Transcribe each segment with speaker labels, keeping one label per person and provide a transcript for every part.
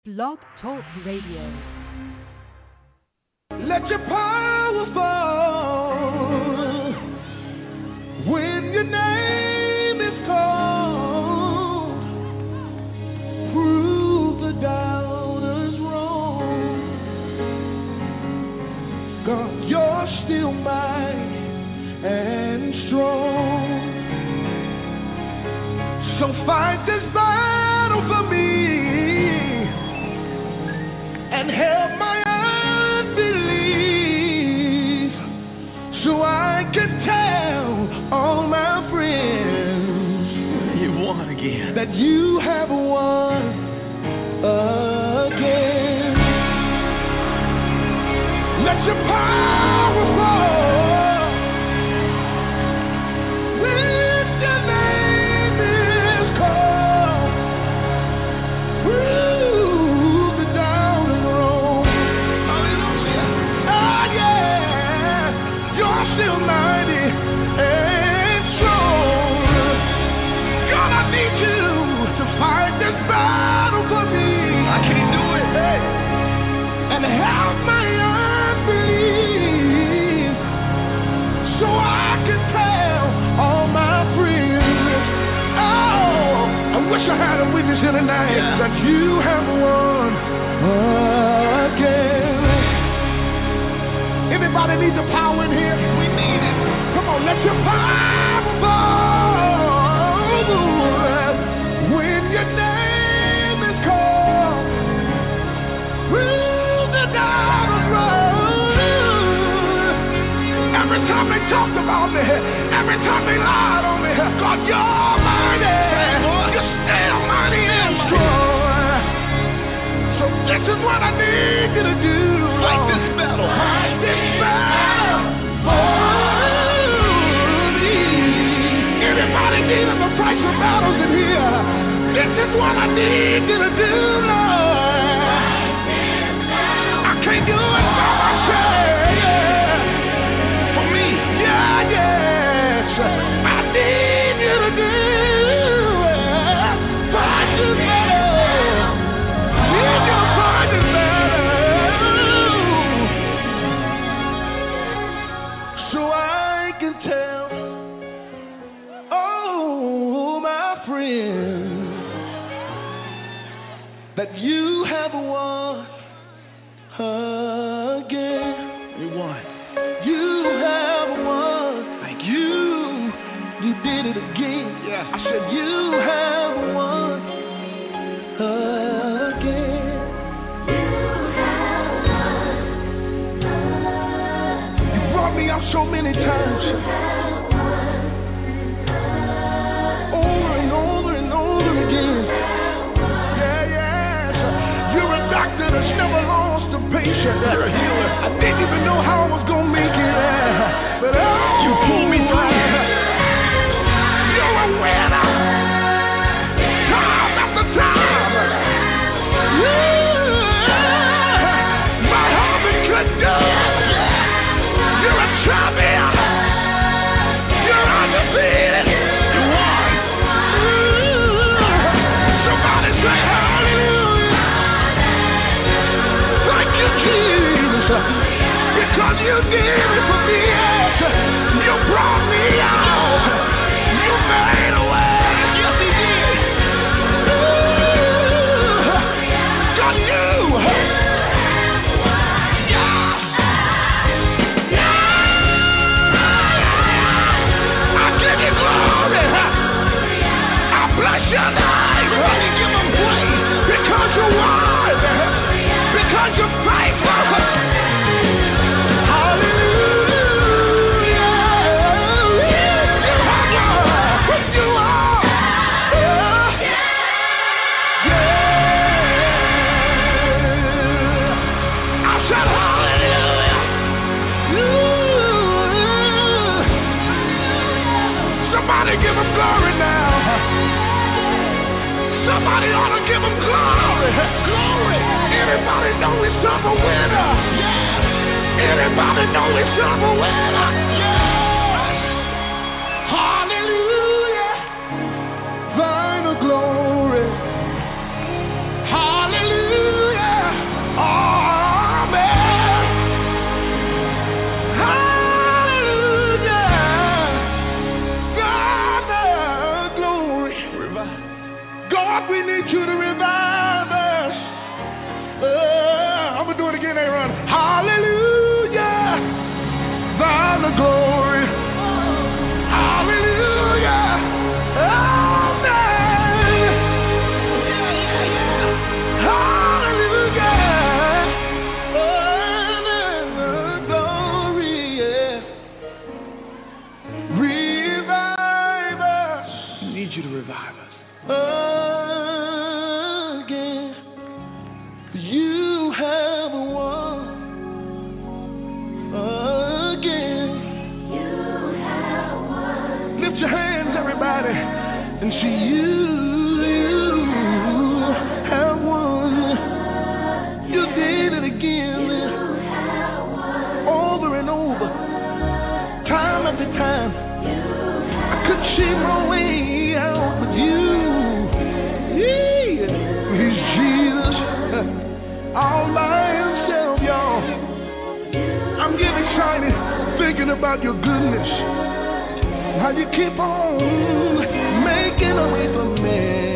Speaker 1: Blog Talk Radio.
Speaker 2: Let your power fall when your name is called. Prove the doubters wrong. God, you're still mighty and strong. So fight this battle for me and help my unbelief, so I can tell all my friends you won again, that you have won again. Let your power fall when your name is called. Prove the doubters wrong. Hallelujah. Oh yeah, you're still mighty and strong. God, I need you to fight this battle for me. I can't do it. Hey. And help my unbelief, so I can tell all my friends. Oh, I wish I had a witness here tonight that you have won again. Anybody need the power in here? We need it. Come on, let your power fall when your name is called. Prove the doubters wrong. Every time they talked about me, every time they lied on me, God, you're mighty. You're still mighty and strong. So this is what I need you to do. Fight this battle. Fight this battle for me. Anybody needing the price of battles in here? This is what I need you to do, Lord. I can't do it by myself. For me, yes. I need you to do it. Fight this battle. Need you to fight this battle, so I can tell all my friends that you have won again. You won. You have won. Thank you. You did it again. Yeah. I said you have won again. You brought me out so many times. Over and over and over again. Yeah, yes. You're a doctor that's never lost a patient. You're a healer. I didn't even know how I was going to make it. But oh, you pulled me through. You're a winner. Time after time. Yeah. My husband couldn't do it. You're a champion. You're undefeated. You won. Somebody say hallelujah. Thank you, Jesus. Because you did it for me. You brought me out. You made a way. Yes, he did. God, you. I give you glory. I bless your name. Give him praise because you're wise. Because you're faithful. Somebody give him glory now. Somebody ought to give him glory. Glory. Anybody know he's a winner? Yeah. Anybody know he's a winner? Yeah. Hallelujah. Thine the glory. Hallelujah. You have won again. You have won. Lift your hands, everybody, and see you have won. You did it again. Over and over, time after time. I couldn't see my way out with you. Yeah, he's Jesus, all by himself, y'all. I'm getting excited thinking about your goodness, how you keep on making a way for me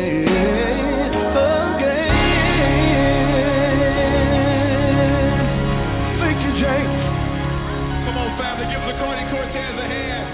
Speaker 2: again. Thank you, James. Come on, family, give LaCourtney Cortez a hand.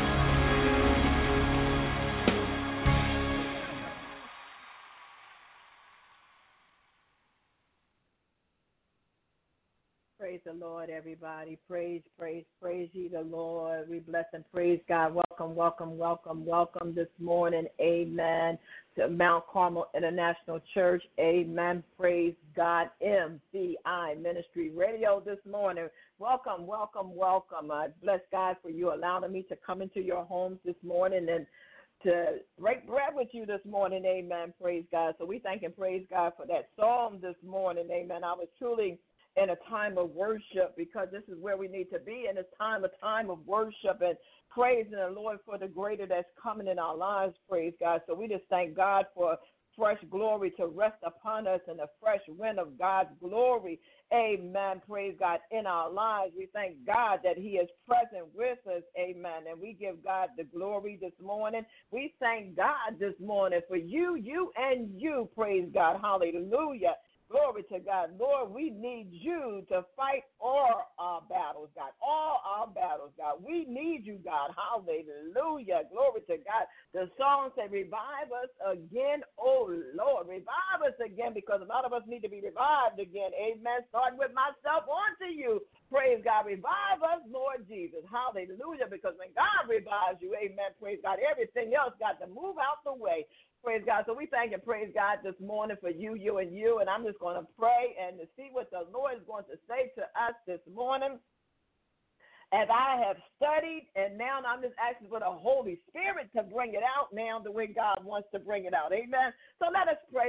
Speaker 3: Praise the Lord, everybody. Praise ye the Lord. We bless and praise God. Welcome this morning. Amen. To Mount Carmel International Church. Amen. Praise God. MCI Ministry Radio this morning. Welcome. I bless God for you allowing me to come into your homes this morning and to break bread with you this morning. Amen. Praise God. So we thank and praise God for that psalm this morning. Amen. I was truly in a time of worship, because this is where we need to be in this time, a time of worship and praising the Lord for the greater that's coming in our lives. Praise God. So we just thank God for fresh glory to rest upon us and a fresh wind of God's glory. Amen. Praise God in our lives. We thank God that he is present with us. Amen. And we give God the glory this morning. We thank God this morning for you, and you. Praise God. Hallelujah. Glory to God. Lord, we need you to fight all our battles, God. All our battles, God. We need you, God. Hallelujah. Glory to God. The song said, revive us again, oh Lord. Revive us again, because a lot of us need to be revived again. Amen. Starting with myself on to you. Praise God. Revive us, Lord Jesus. Hallelujah. Because when God revives you, amen, praise God, everything else got to move out the way. Praise God. So we thank and praise God this morning for you, and I'm just going to pray and to see what the Lord is going to say to us this morning. As I have studied, and now I'm just asking for the Holy Spirit to bring it out now the way God wants to bring it out. Amen. So let us pray.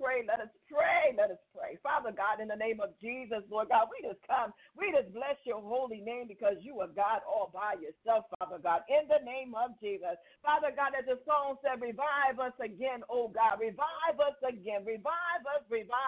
Speaker 3: Father God, in the name of Jesus, Lord God, we just come. We just bless your holy name, because you are God all by yourself, Father God, in the name of Jesus. Father God, as the song said, revive us again, oh God. Revive us again. Revive us,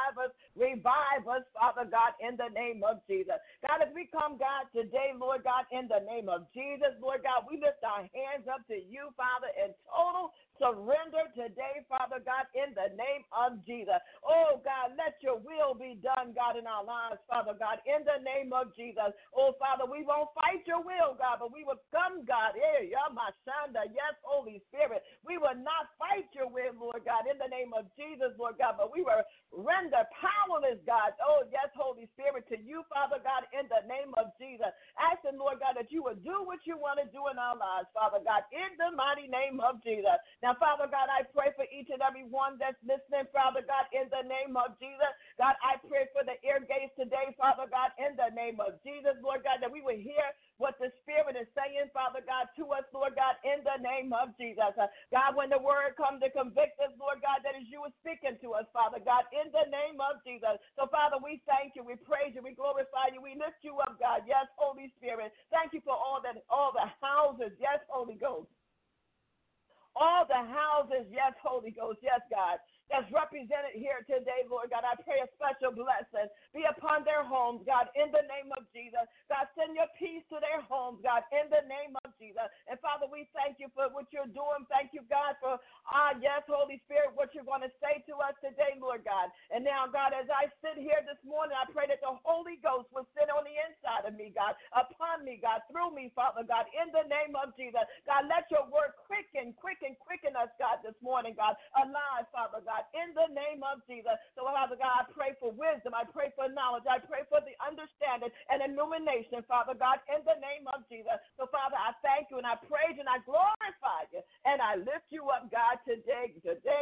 Speaker 3: Father God, in the name of Jesus. God, as we come, God, today, Lord God, in the name of Jesus, Lord God, we lift our hands up to you, Father, in total surrender today, Father God, in the name of Jesus. Oh, God, let your will be done, God, in our lives, Father God, in the name of Jesus. Oh, Father, we won't fight your will, God, but we will come, God. Yes, Holy Spirit. We will not fight your will, Lord God, in the name of Jesus, Lord God, but we will render powerless, God. Oh, yes, Holy Spirit, to you, Father God, in the name of Jesus. Asking, Lord God, that you will do what you want to do in our lives, Father God, in the mighty name of Jesus. Now, Father God, I pray for each and every one that's listening, Father God, in the name of Jesus. God, I pray for the ear gates today, Father God, in the name of Jesus, Lord God, that we will hear what the Spirit is saying, Father God, to us, Lord God, in the name of Jesus. God, when the word comes to convict us, Lord God, that is you are speaking to us, Father God, in the name of Jesus. So, Father, we thank you, we praise you, we glorify you, we lift you up, God. Yes, Holy Spirit. Thank you for all the houses. Yes, Holy Ghost. All the houses, yes, Holy Ghost, yes, God, that's represented here today, Lord God. I pray a special blessing be upon their homes, God, in the name of Jesus. God, send your peace to their homes, God, in the name of Jesus. And, Father, we thank you for what you're doing. Thank you, God, for, yes, Holy Spirit, what you're going to say to us today, Lord God. And now, God, as I sit here this morning, I pray that the Holy Ghost will sit on the inside of me, God, upon me, God, through me, Father God, in the name of Jesus. God, let your word quicken us, God, this morning, God, alive, Father Father God, in the name of Jesus. So, Father God, I pray for wisdom. I pray for knowledge. I pray for the understanding and illumination, Father God, in the name of Jesus. So, Father, I thank you and I praise you and I glorify you and I lift you up, God, today.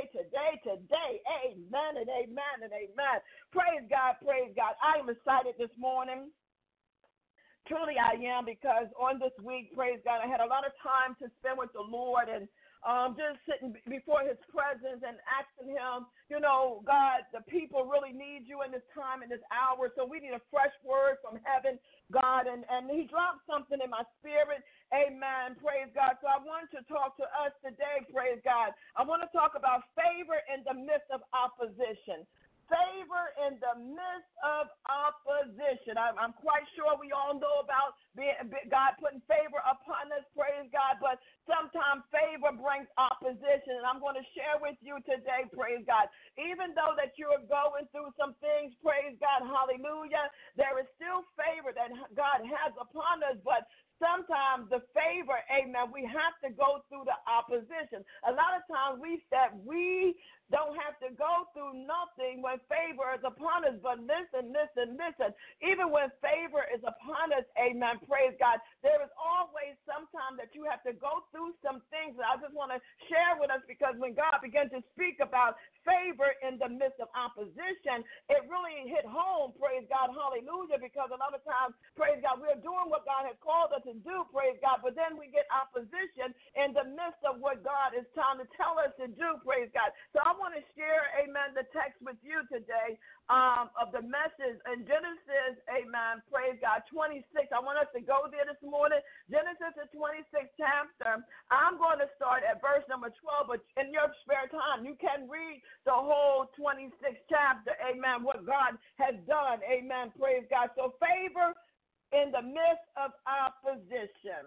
Speaker 3: Amen and amen and amen. Praise God, praise God. I am excited this morning. Truly I am, because on this week, praise God, I had a lot of time to spend with the Lord and just sitting before his presence and asking him, you know, God, the people really need you in this time, in this hour, so we need a fresh word from heaven, God, and he dropped something in my spirit. Amen. Praise God. So I want to talk to us today, praise God. I want to talk about favor in the midst of opposition. Favor in the midst of opposition. I'm quite sure we all know about God putting favor upon us, praise God, but sometimes favor brings opposition, and I'm going to share with you today, praise God. Even though that you're going through some things, praise God, hallelujah, there is still favor that God has upon us, but sometimes the favor, amen, we have to go through the opposition. A lot of times we said we don't have to go through nothing when favor is upon us, but listen. Even when favor is upon us, amen, praise God, there is always some time that you have to go through some things that I just want to share with us, because when God began to speak about favor in the midst of opposition, it really hit home, praise God, hallelujah, because a lot of times, praise God, we're doing what God has called us to do, praise God, but then we get opposition in the midst of what God is trying to tell us to do, praise God. So I want to share, amen, the text with you today of the message in Genesis, amen, praise God, 26. I want us to go there this morning. Genesis, the 26th chapter. I'm going to start at verse number 12, but in your spare time, you can read the whole 26th chapter, amen, what God has done, amen, praise God. So favor in the midst of opposition.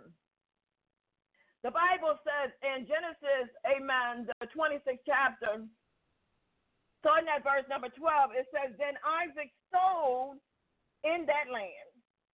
Speaker 3: The Bible says in Genesis, amen, the 26th chapter, starting at verse number 12, it says, Then Isaac sowed in that land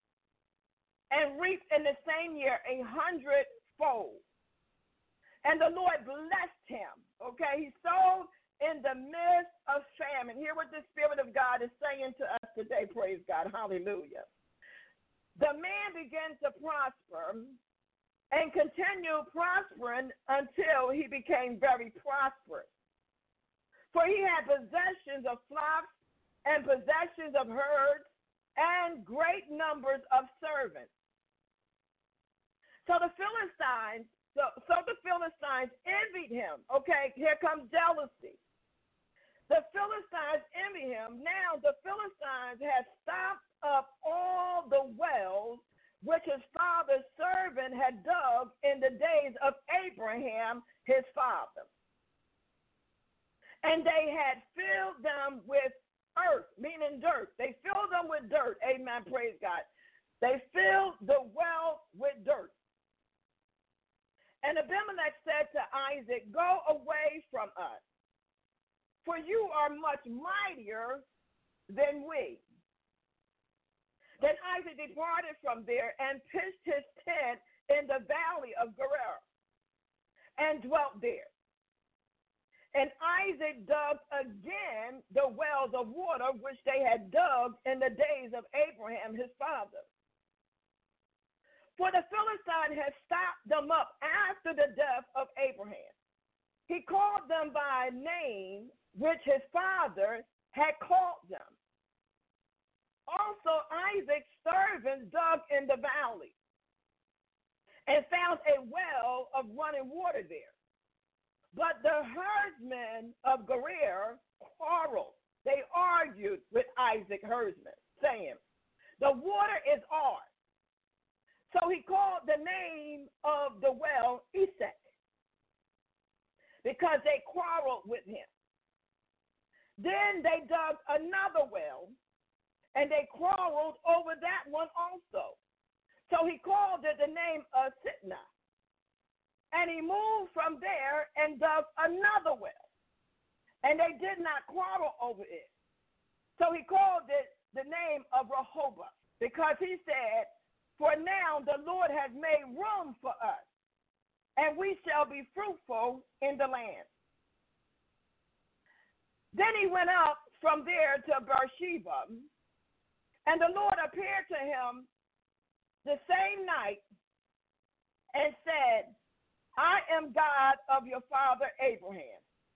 Speaker 3: and reaped in the same year 100-fold. And the Lord blessed him. Okay, he sowed in the midst of famine. Hear what the Spirit of God is saying to us today, praise God, hallelujah. The man began to prosper and continued prospering until he became very prosperous. For he had possessions of flocks and possessions of herds and great numbers of servants. So the Philistines envied him. Okay, here comes jealousy. The Philistines envied him. Now the Philistines had stopped up all the wells which his father's servant had dug in the days of Abraham, his father. And they had filled them with earth, meaning dirt. They filled them with dirt. Amen, praise God. They filled the well with dirt. And Abimelech said to Isaac, Go away from us, for you are much mightier than we. Then Isaac departed from there and pitched his tent in the valley of Gerar and dwelt there. And Isaac dug again the wells of water which they had dug in the days of Abraham his father. For the Philistine had stopped them up after the death of Abraham. He called them by name which his father had called them. Also Isaac's servants dug in the valley and found a well of running water there. But the herdsmen of Gerar quarreled. They argued with Isaac herdsmen, saying, The water is ours. So he called the name of the well Esek, because they quarreled with him. Then they dug another well, and they quarreled over that one also. So he called it the name of Sitnah. And he moved from there and dug another well. And they did not quarrel over it. So he called it the name of Rehoboth, because he said, For now the Lord has made room for us, and we shall be fruitful in the land. Then he went up from there to Beersheba, and the Lord appeared to him the same night and said, I am God of your father Abraham.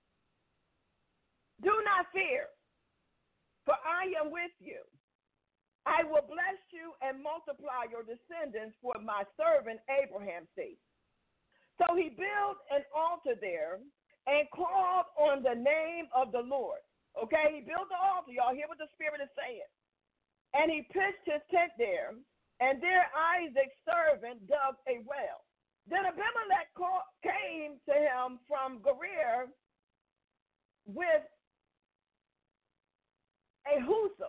Speaker 3: Do not fear, for I am with you. I will bless you and multiply your descendants for my servant Abraham's sake. So he built an altar there and called on the name of the Lord. Okay, he built the altar. Y'all hear what the Spirit is saying. And he pitched his tent there, and there Isaac's servant dug a well. Then Abimelech came to him from Gerar with a hussar,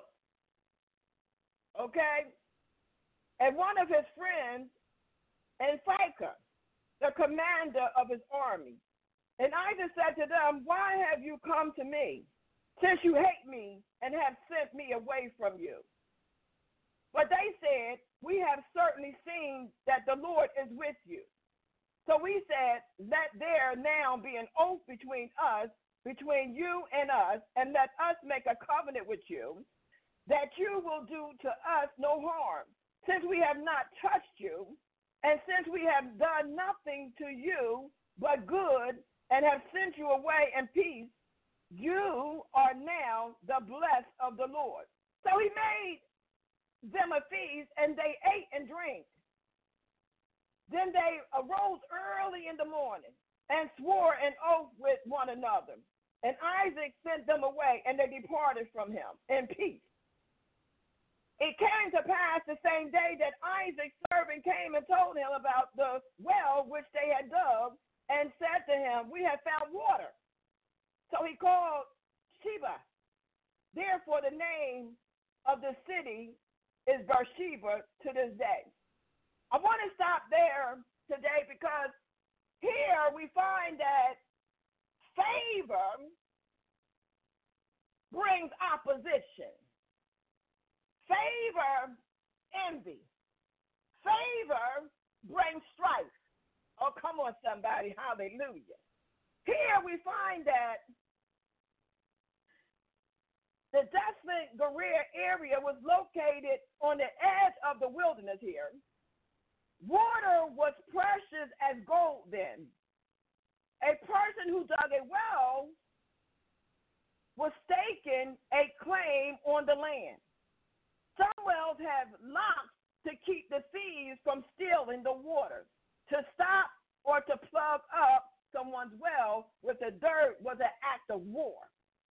Speaker 3: okay, and one of his friends, and Phicah, the commander of his army. And Isaac said to them, why have you come to me, since you hate me and have sent me away from you? But they said, we have certainly seen that the Lord is with you. So we said, let there now be an oath between us, between you and us, and let us make a covenant with you, that you will do to us no harm, since we have not touched you, and since we have done nothing to you but good, and have sent you away in peace. You are now the blessed of the Lord. So he made them a feast, and they ate and drank. Then they arose early in the morning and swore an oath with one another. And Isaac sent them away, and they departed from him in peace. It came to pass the same day that Isaac's servant came and told him about the well which they had dug, and said to him, we have found water. So he called Sheba. Therefore the name of the city is Beersheba to this day. I want to stop there today because here we find that favor brings opposition. Favor, envy. Favor brings strife. Oh, come on, somebody. Hallelujah. Here we find that the desolate Gerar area was located on the edge of the wilderness here. Water was precious as gold then. A person who dug a well was staking a claim on the land. Some wells have locks to keep the thieves from stealing the water. To stop or to plug up someone's well with the dirt was an act of war.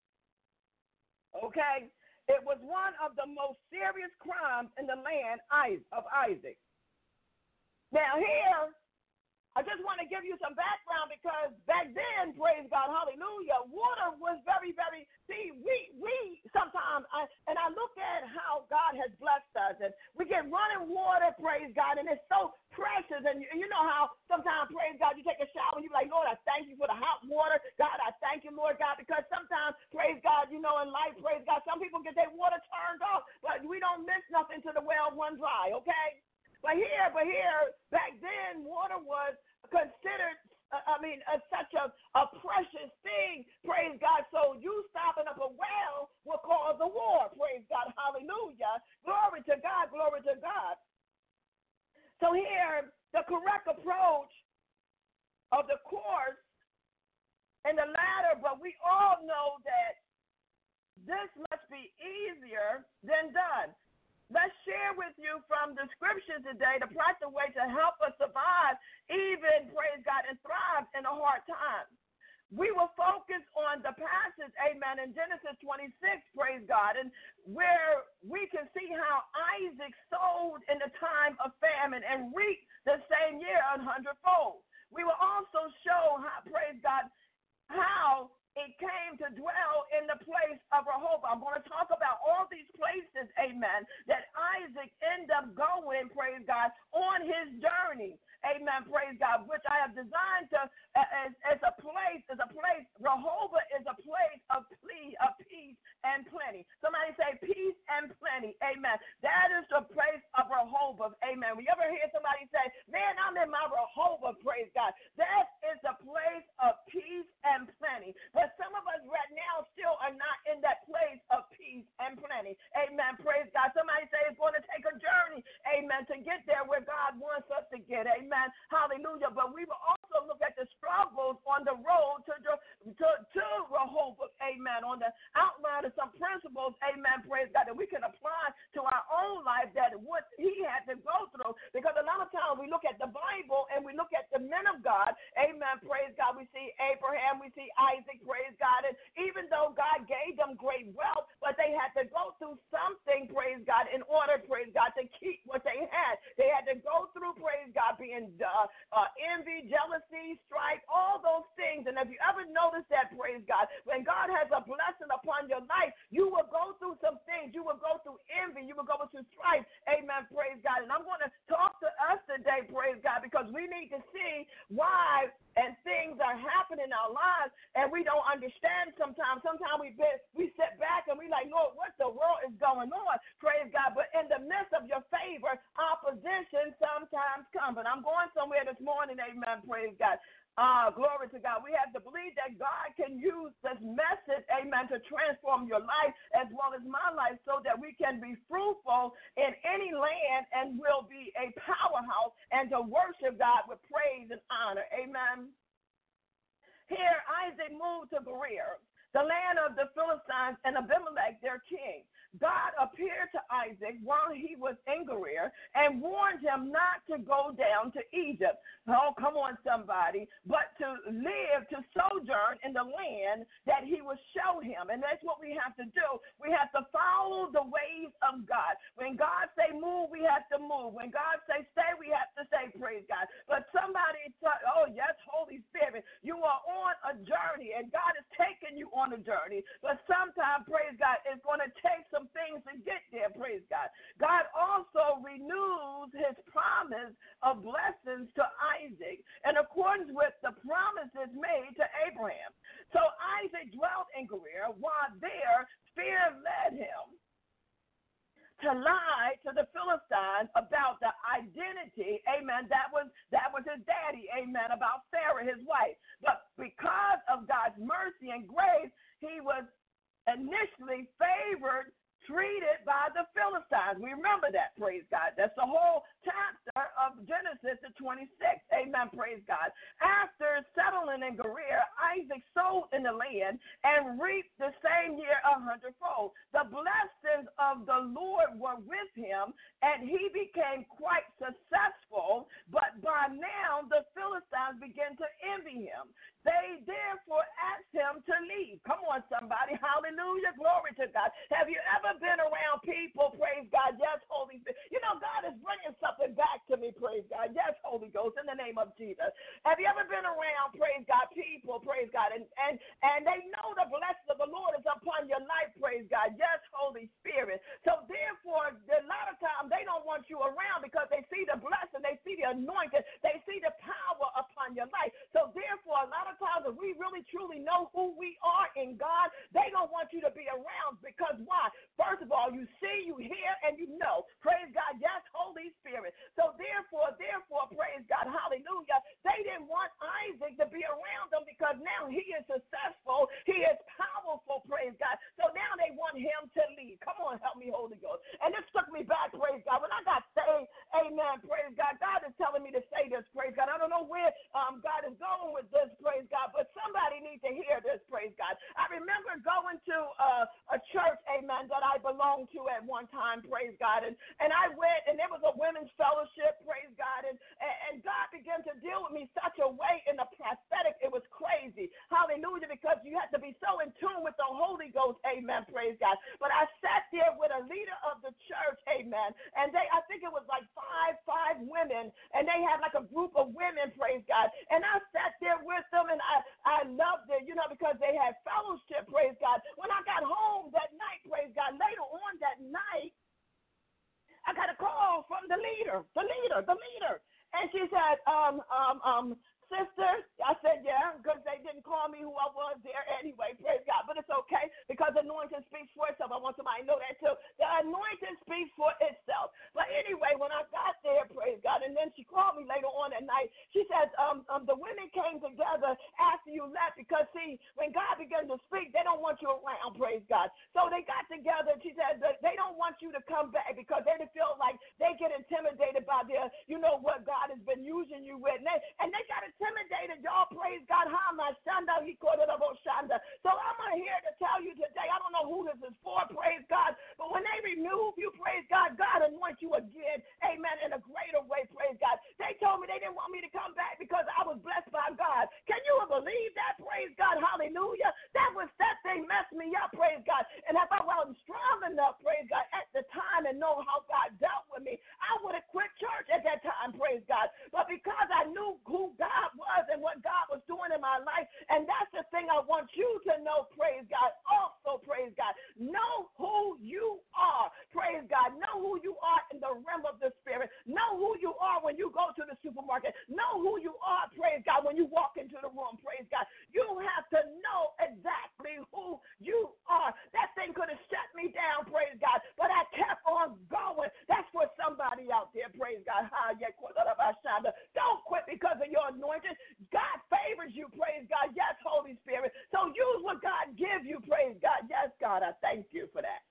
Speaker 3: Okay? It was one of the most serious crimes in the land of Isaac. Now here, I just want to give you some background because back then, praise God, hallelujah, water was very, very, see, we sometimes, I look at how God has blessed us, and we get running water, praise God, and it's so precious, and you know how sometimes, praise God, you take a shower, and you're like, Lord, I thank you for the hot water, God, I thank you, Lord God, because sometimes, praise God, you know, in life, praise God, some people get their water turned off, but we don't miss nothing till the well run dry, okay? But here, back then, water was considered, such a precious thing, praise God. So you stopping up a well will cause a war, praise God, hallelujah. Glory to God, glory to God. So here, the correct approach of the course and the latter, but we all know that this must be easier than done. Let's share with you from the scriptures today the practical way to help us survive, even, praise God, and thrive in a hard time. We will focus on the passage, amen, in Genesis 26, praise God, and where we can see how Isaac sowed in the time of famine and reaped the same year 100-fold. We will also show, how, praise God, how it came to dwell in the place of Rehoboth. I'm going to talk about all these places, amen, that Isaac ended up going, praise God, on his journey, amen, praise God, which I have designed to as a place, Rehoboth is a place of peace and plenty. Somebody say peace and plenty, amen. That is the place of Rehoboth, amen. When you ever hear somebody say, man, I'm in my Rehoboth, praise God, that is the place of peace and plenty. But some of us right now still are not Amen. Praise God. Somebody say it's going to take a journey, amen, to get there where God wants us to get, amen. Hallelujah. But we will also look at the struggles on the road to Rehoboth, amen, on the outline of some principles, amen, praise God, that we can apply to our own life, that what he had to go through. Because a lot of times we look at the Bible and we look at the men of God, amen, praise God. We see Abraham, we see Isaac, praise God. And even though God gave them great wealth, but they had to go through something, praise God, in order, praise God, to keep what they had. They had to go through, praise God, being envy, jealousy, strife, all those things. And if you ever notice that, praise God, when God has a blessing upon your life, you will go through some things. You will go through envy. You will go through strife. Amen, praise God. And I'm going to talk to us today, praise God, because we need to see why and things are happening in our lives, and we don't understand sometimes. Sometimes we sit back and we like, Lord, what the world is going on? Praise God. But in the midst of your favor, opposition sometimes comes. And I'm going somewhere this morning, amen, praise God. Glory to God. We have to believe that God can use this message, amen, to transform your life as well as my life so that we can be fruitful in any land and will be a powerhouse and to worship God with praise and honor. Amen. Here, Isaac moved to Gerar, the land of the Philistines, and Abimelech, their king. God appeared to Isaac while he was in Gerar and warned him not to go down to Egypt. Oh, come on, somebody. But to live, to sojourn in the land that he would show him. And that's what we have to do. We have to follow the ways of God. When God say move, we have to move. When God say stay, we have to stay, praise God. But somebody, oh, yes, Holy Spirit, you are on a journey, and God is taking you on a journey. But sometimes, praise God, it's going to take some things to get there, praise God. God also renews his promise of blessings to Isaac in accordance with the promises made to Abraham. So Isaac dwelt in Gerar, while there fear led him to lie to the Philistines about the identity, amen, that was his daddy, amen, about Sarah, his wife. But because of God's mercy and grace, he was initially favored, treated by the Philistines. We remember that, praise God. That's the whole chapter of Genesis 26. Amen, praise God. After settling in Gerar, Isaac sowed in the land and reaped the same year 100-fold. The blessings of the Lord were with him, and he became quite successful, but by now the Philistines began to envy him. They therefore asked him to leave. Come on, somebody. Hallelujah. Glory to God. Have you ever been around people, praise God? Yes, Holy Spirit. You know, God is bringing something back to me, praise God. Yes, Holy Ghost, in the name of Jesus. Have you ever been around, praise God, people, praise God, and they know the blessing of the Lord is upon your life, praise God. Yes, Holy Spirit. So therefore, a lot of times they don't want you around because they see the blessing, they see the anointing, they see the power upon your life. So therefore, a lot of times if we really truly know who we are in God, they don't want you to be around because why? First of all, you see, you hear, and you know. Praise God. Yes, Holy Spirit. So therefore, praise God. Hallelujah. They didn't want Isaac to be around them because now he is successful. He is powerful. Praise God. So now they want him to leave. Come on, help me, Holy Ghost. And this took me back, praise God. When I got saved, amen, praise God. God is telling me to say this, praise God. I don't know where God is going with this, praise God, but somebody needs to hear this, praise God. I remember going to a church, amen, that I belonged to at one time, praise God, and I went, and there was a women's fellowship, praise God, and God began to deal with me such a way in the prophetic, it was crazy, hallelujah, because you have to be so in tune with the Holy Ghost, amen, praise God. But I sat there with a leader of the church, amen, and I think it was like five women, and they had like a group of women, praise God, and I sat there with them, and I loved it, you know, because they had fellowship, praise God. When I got home that night, praise God, later on that night, I got a call from the leader. And she said, sister, I said, yeah, because they didn't call me who I was there anyway, praise God. But it's okay because the anointing speaks for itself. I want somebody to know that too. The anointing speaks for itself. But anyway, when I got there, praise God, and then she called me later on at night, she said, the women came together after you left because, see, when God began to speak, they don't want you around, praise God. So they got together, and she said, they don't want you come back because they feel like they get intimidated by their, what God has been using you with. And they got intimidated, y'all. Praise God. So I'm here to tell you today, I don't know who this is for, praise God, but when they remove you, praise God, God anoints you again, amen, in a greater way, praise God. They told me they didn't want me to come back because I was blessed by God. Can you believe that, praise God, hallelujah? That thing messed me up, praise God. And if I wasn't strong enough, praise God, at the time and know how God dealt with me, I would have quit church at that time, praise God. But because I knew who God was and what God was doing in my life, and that's the thing I want you to know, praise God. Also, praise God, know who you are, praise God. Know who you are in the realm of the Spirit. Know who you are when you go to the supermarket. Know who you are, praise God, when you walk into the room, praise God. You have to know exactly who you are. That thing could have shut me down, praise God, but I kept on going. That's for somebody out there, praise God. Don't quit because of your anointing. God favors you, praise God. Yes, Holy Spirit. So use what God gives you, praise God. Yes, God, I thank you for that.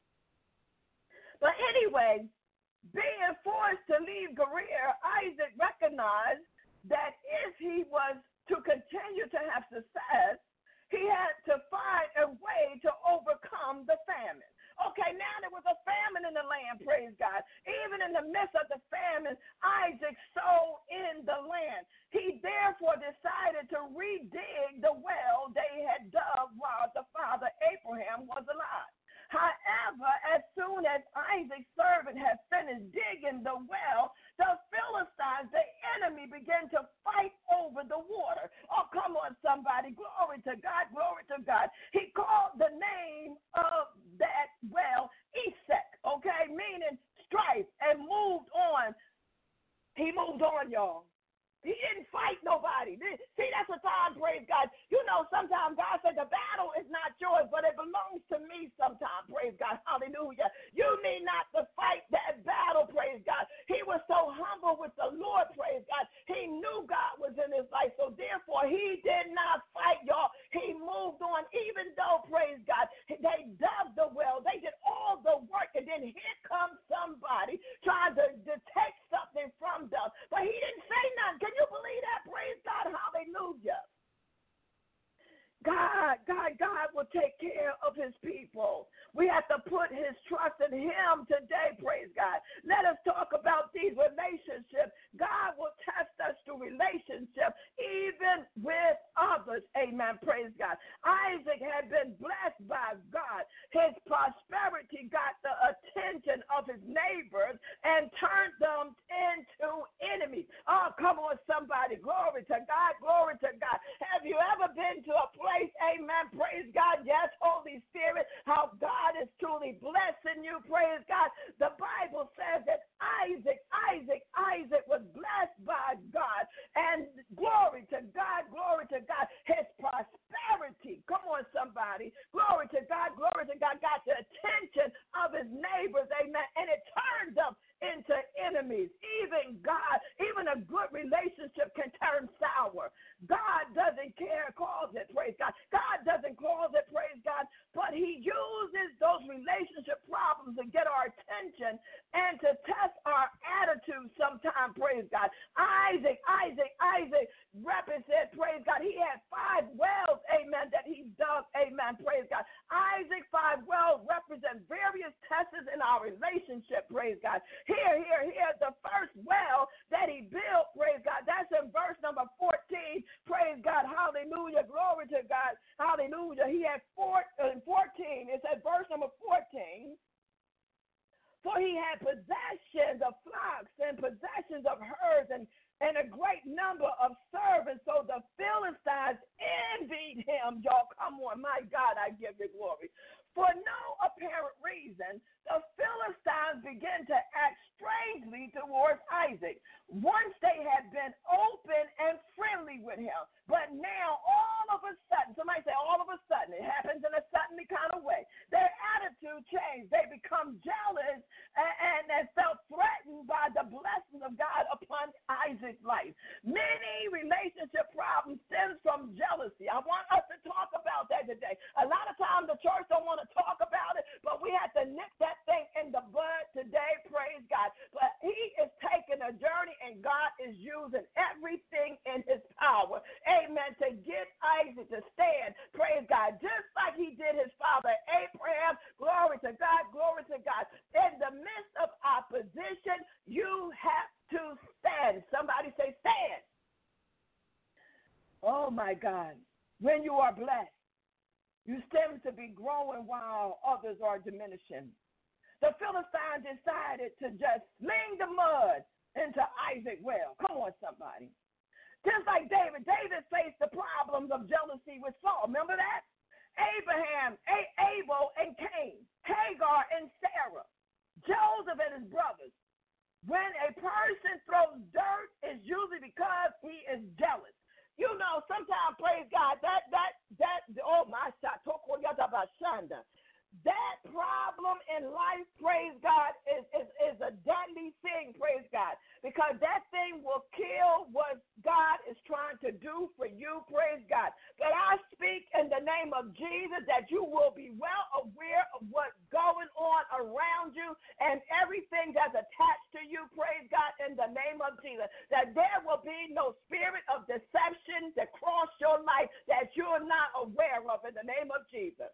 Speaker 3: But anyway, being forced to leave Gerar, Isaac recognized that if he was to continue to have success, he had to find a way to overcome the famine. Okay, now there was a famine in the land, praise God. Even in the midst of the famine, Isaac sowed in the land. He therefore decided to redig the well they had dug while the father Abraham was alive. However, as soon as Isaac's servant had finished digging the well, the Philistines, the enemy, began to fight over the water. Oh, come on, somebody. Glory to God, glory to God. He called the name of that well Esek, okay, meaning strife, and moved on. He moved on, y'all. He didn't fight nobody. See, that's a time, praise God. Sometimes God said the battle is not yours, but it belongs to me sometimes, praise God. Hallelujah. You need not to fight that battle, praise God. He was so humble with the Lord, praise God. He knew God was in his life, so therefore he did not fight, y'all. He moved on, even though, praise God, they dug the well. They did all the work, and then here comes somebody trying to take something from them. But he didn't say nothing. Can you believe that? Praise God. Hallelujah. God will take care of his people. We have to put his trust in him today, praise God. Let us talk about these relationships. God will test us through relationships, even with others. Amen, praise God. Isaac had been blessed by God. His prosperity got the attention of his neighbors and turned them into enemies. Oh, come on, somebody. Glory to God, glory to God. Have you ever been to a place, amen, praise God, yes, Holy Spirit, how God is truly blessing you, praise God. The Bible says that Isaac was blessed by God, and glory to God, his prosperity, come on, somebody, glory to God, got the attention of his neighbors, amen, and it turned them into enemies. Even a good relationship can turn sour. God doesn't cause it, praise God. God doesn't cause it, praise God, but he uses those relationship problems to get our attention and to test our attitude sometimes, praise God. Isaac represents, praise God, he had 5 wells, amen, that he dug, amen, praise God. Isaac 5 wells represent various tests in our relationship, praise God. Here, the first well that he built, praise God, that's in verse number 14, praise God, hallelujah, glory to God, hallelujah. He had 14, it said verse number 14, for he had possessions of flocks and possessions of herds and a great number of servants, so the Philistines envied him. Y'all, come on, my God, I give you glory. For no apparent reason, the Philistines began to act strangely towards Isaac. Once they had been open and friendly with him, but now all of a sudden, somebody say all of a sudden, it happens in a suddenly kind of way, their attitude changed. They become jealous and felt threatened by the blessings of God upon Isaac's life. Many relationship problems stem from jealousy. I want us to talk about that today. A lot of times the church don't want to talk about it, but we have to nip that thing in the bud today. my God, when you are blessed, you seem to be growing while others are diminishing. The Philistines decided to just sling the mud into Isaac's well. Come on, somebody. Just like David faced the problems of jealousy with Saul. Remember that? Abraham, Abel and Cain, Hagar and Sarah, Joseph and his brothers. When a person throws dirt, it's usually because he is jealous. You know, sometimes, praise God, oh my God, that problem in life, praise God, is a deadly thing, praise God, because that thing will kill what God is trying to do for you, praise God. But I speak in the name of Jesus that you will be well aware of what's going on around you and everything that's attached to you, praise God, in the name of Jesus, that there will be no spirit of deception that cross your life that you're not aware of in the name of Jesus.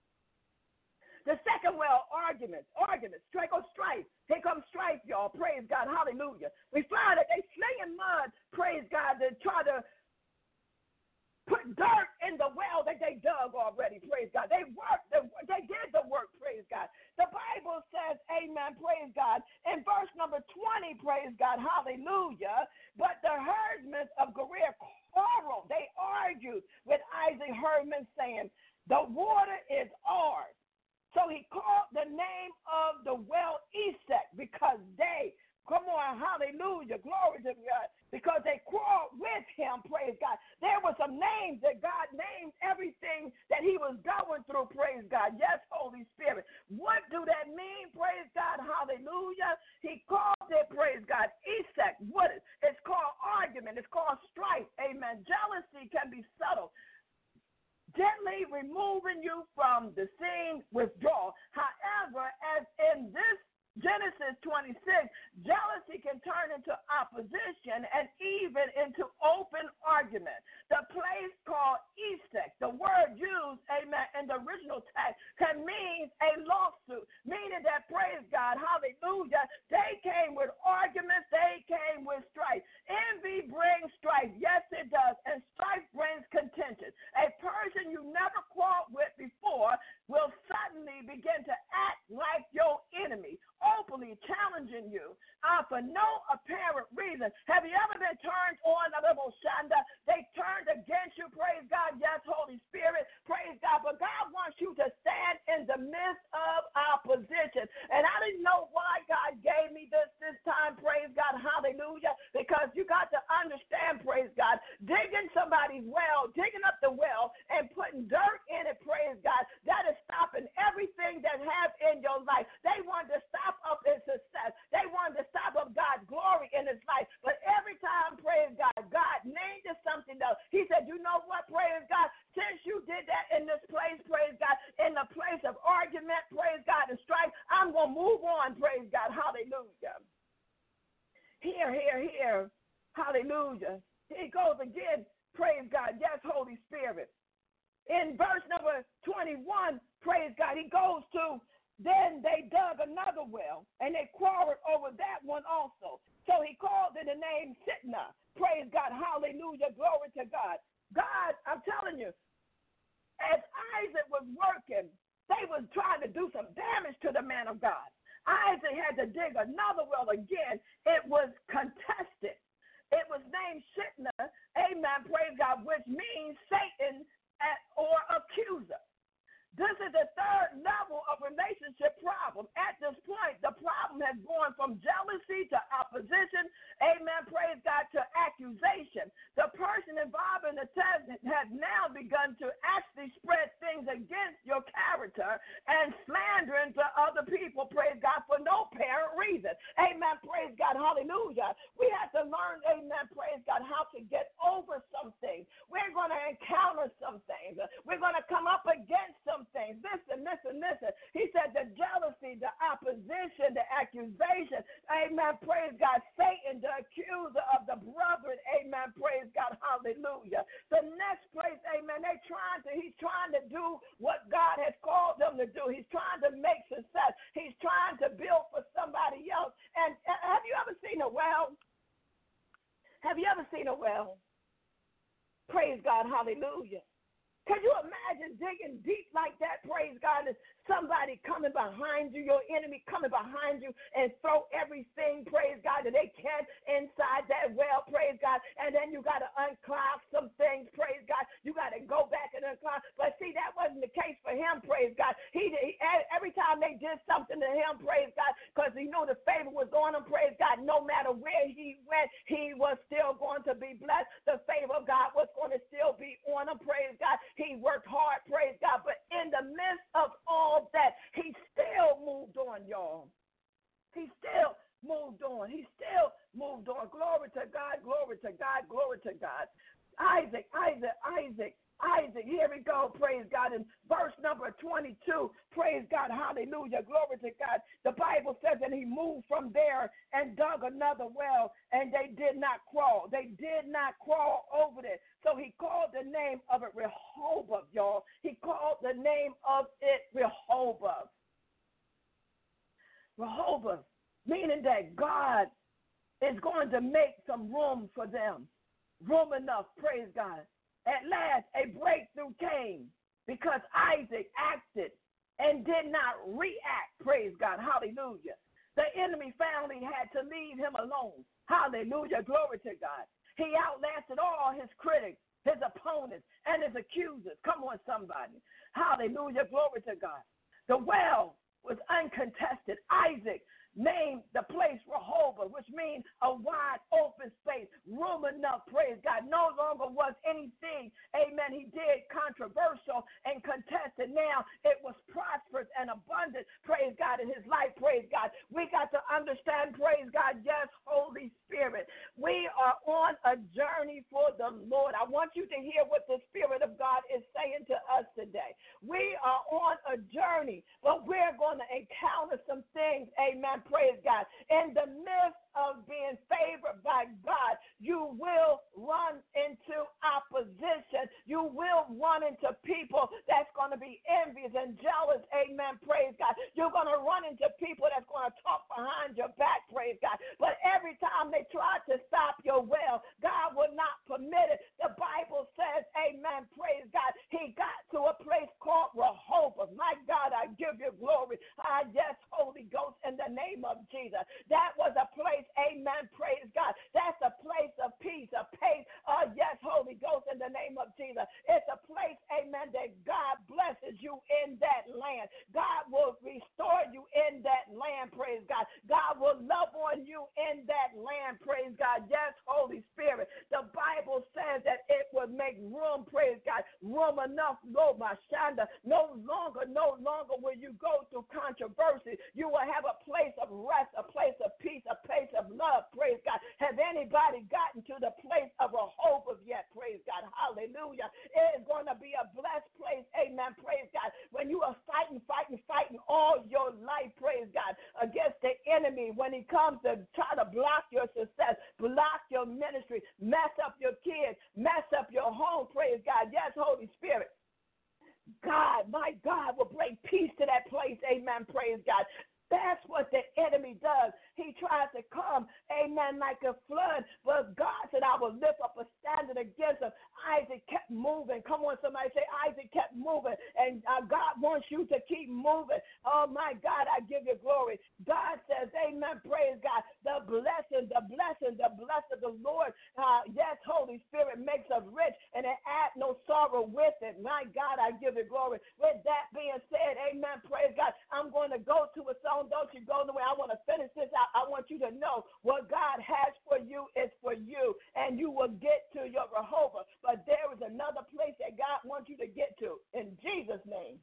Speaker 3: The second well, arguments, strife. Here comes strife, y'all. Praise God. Hallelujah. We find that they slinging mud, praise God, to try to put dirt in the well that they dug already, praise God. They did the work, praise God. The Bible says, amen, praise God. In verse number 20, praise God, hallelujah. But the herdsmen of Gerar quarreled. They argued with Isaac herdsmen, saying, the water is ours. So he called the name of the well Esek because they, come on, hallelujah, glory to God, because they quarreled with him, praise God. There were some names that God named everything that he was going through, praise God. Yes, Holy Spirit. What do that mean, praise God, hallelujah? He called it, praise God, Esek. What is it? It's called argument. It's called strife, amen. Jealousy can be subtle, gently removing you from the scene, withdraw. However, as in this Genesis 26, jealousy can turn into opposition and even into open argument. The place called Esek, the word used, amen, in the original text can mean a lawsuit, meaning that, praise God, hallelujah, they came with arguments, they came with strife. Envy brings strife, yes it does, and strife brings contention. A person you never quarreled with before will suddenly begin to act like your enemy, openly challenging you for no apparent reason. Have you ever been turned on, they turned against you, praise God, yes, Holy Spirit, praise God, but God wants you to stand in the midst of opposition. And I didn't know why God gave me this time, praise God, hallelujah, because you got to understand, praise God, digging somebody's well, digging up the well and putting dirt in it, praise God, that is stopping everything that have in your life. They wanted to stop up his success. They wanted to stop up God's glory in his life. But every time, praise God, God named it something else. He said, you know what, praise God, since you did that in this place, praise God, in the place of argument, praise God, and strife, I'm going to move on, praise God, hallelujah. Here, hallelujah. Here he goes again, praise God, yes, Holy Spirit. In verse number 21, praise God, he goes to, then they dug another well, and they quarreled over that one also. So he called it the name Sitnah. Praise God, hallelujah, glory to God. God, I'm telling you, as Isaac was working, they was trying to do some damage to the man of God. Isaac had to dig another well again. It was contested. It was named Sitnah, amen, praise God, which means Satan or accuser. This is the third level of relationship problem. At this point, the problem has gone from jealousy to opposition, amen, praise God, to accusation. The person involved in the test has now begun to actually spread things against your character and slandering to other people, praise God, for no apparent reason. Amen, praise God, hallelujah. We have to learn, amen, praise God, how to get over some things. We're going to encounter some things. We're going to come up against some things. Listen. He said the jealousy, the opposition, the accusation, amen, praise God, Satan, the accuser of the brethren, amen, praise God, hallelujah. The next place, amen, he's trying to do what God has called them to do. He's trying to make success. He's trying to build for somebody else. And have you ever seen a well? Have you ever seen a well? Praise God, hallelujah. Can you imagine digging deep like that, praise God, and somebody coming behind you, your enemy coming behind you and throw everything, praise God, that they can inside that well, praise God, and then you got to unclog some things, praise God. You got to go back and unclog. But see, that wasn't the case for him, praise God. He every time they did something to him, praise God, because he knew the favor was on him, praise God, no matter where he went, he was still going to be blessed. The favor of God was going to still be on him, praise God. He worked hard, praise God, but in the midst of all that, he still moved on, y'all. He still moved on. He still moved on. Glory to God, glory to God, glory to God. Isaac, here we go, praise God. In verse number 22, praise God, hallelujah, glory to God. The Bible says, and he moved from there and dug another well, and they did not crawl. They did not crawl over it. So he called the name of it Rehoboth, y'all. He called the name of it Rehoboth. Rehoboth, meaning that God is going to make some room for them. Room enough, praise God. At last, a breakthrough came because Isaac acted and did not react, praise God, hallelujah. The enemy finally had to leave him alone, hallelujah, glory to God. He outlasted all his critics, his opponents, and his accusers. Come on, somebody. Hallelujah, glory to God. The well was uncontested. Isaac named the place Rehoboth, which means a wide open space, room enough, praise God. No longer was anything, amen, he did controversial and contested. Now it was prosperous and abundant, praise God, in his life, praise God. We got to understand, praise God, yes, Holy Spirit, we are on a journey for the Lord. I want you to hear what the Spirit of God is saying to us today. We are on a journey, but we're going to encounter some things, amen, praise God. In the midst of being favored by God, you will run into opposition. You will run into people that's going to be envious and jealous, amen, praise God. You're going to run into people that's going to talk behind your back, praise God. But every time they try to stop your well, God will not permit it. The Bible says, amen, praise God, he got to a place called Rehoboth. My God, I give you glory. Yes, Holy Ghost, in the name of Jesus. That was a place, amen, praise God. That's a place of peace, a place, yes, Holy Ghost, in the name of Jesus. It's a place, amen, that God blesses you in that land. God will restore you in that land, praise God. God will love on you in that land, praise God. Yes, Holy Spirit. The Bible says that it will make room, praise God, room enough, Lord, my Shanda. No longer will you go through controversy. You will have a place of rest, a place of peace, a place of love, praise God. Has anybody gotten to the place of Rehoboth yet, praise God? Hallelujah. It is going to be a blessed place, amen, praise God. When you are fighting all your life, praise God, against the enemy, when he comes to try to block your success, block your ministry, mess up your kids, mess up your home, praise God. Yes, Holy Spirit. God, my God, will bring peace to that place. Amen. Praise God. That's what the enemy does. He tries to come, amen, like a flood. But God said, I will lift up a standard against him. Isaac kept moving. Come on, somebody say, Isaac kept moving. And God wants you to keep moving. Oh, my God, I give you glory. God says, amen, praise God. The blessing of the Lord, yes, Holy Spirit, makes us rich, and it adds no sorrow with it. My God, I give you glory. With that being said, amen, praise God, I'm going to go to a song. Don't you go nowhere. I want to finish this out. I want you to know what God has for you is for you, and you will get to your Rehoboth. But there is another place that God wants you to get to. In Jesus' name.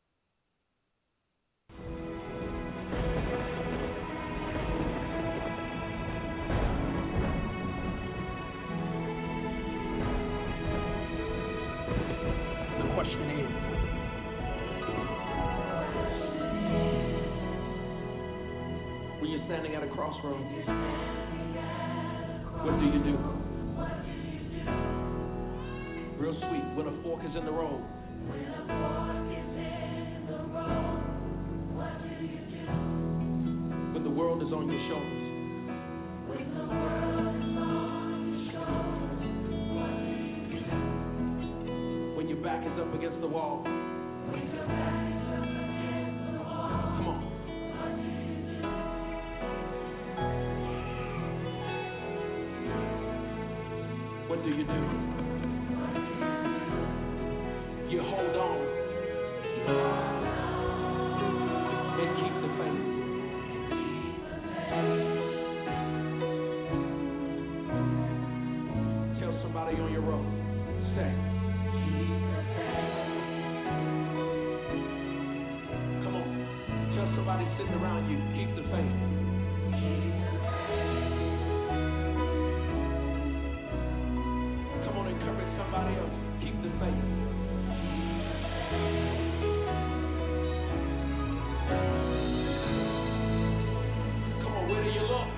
Speaker 4: The question is, when you're standing at a crossroads, what do you do? Real sweet, when a fork is in the road. When the world is on your shoulders. back is up against the wall. Come on. What do? You hold on and keep the faith. Tell somebody on your road, say, come on, tell somebody sitting around you, keep the faith. Come on, encourage somebody else, keep the faith. Come on, where do you look?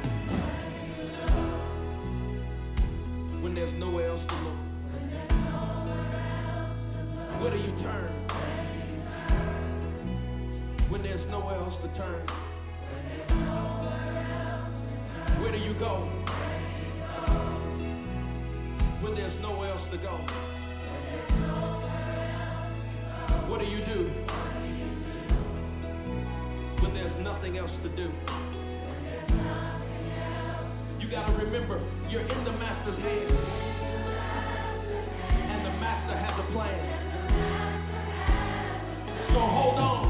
Speaker 4: When there's nowhere else to look. Where do you turn? When there's nowhere else to turn. Where do you go? When there's nowhere else to go. What do you do? When there's nothing else to do. You gotta remember, you're in the master's hands. And the master has a plan. So hold on.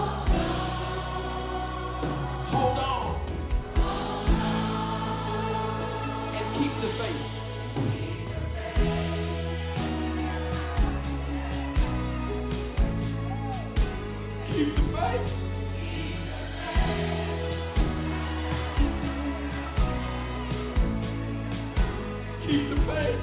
Speaker 4: Hold on. And keep the faith. Keep the faith. Keep the faith.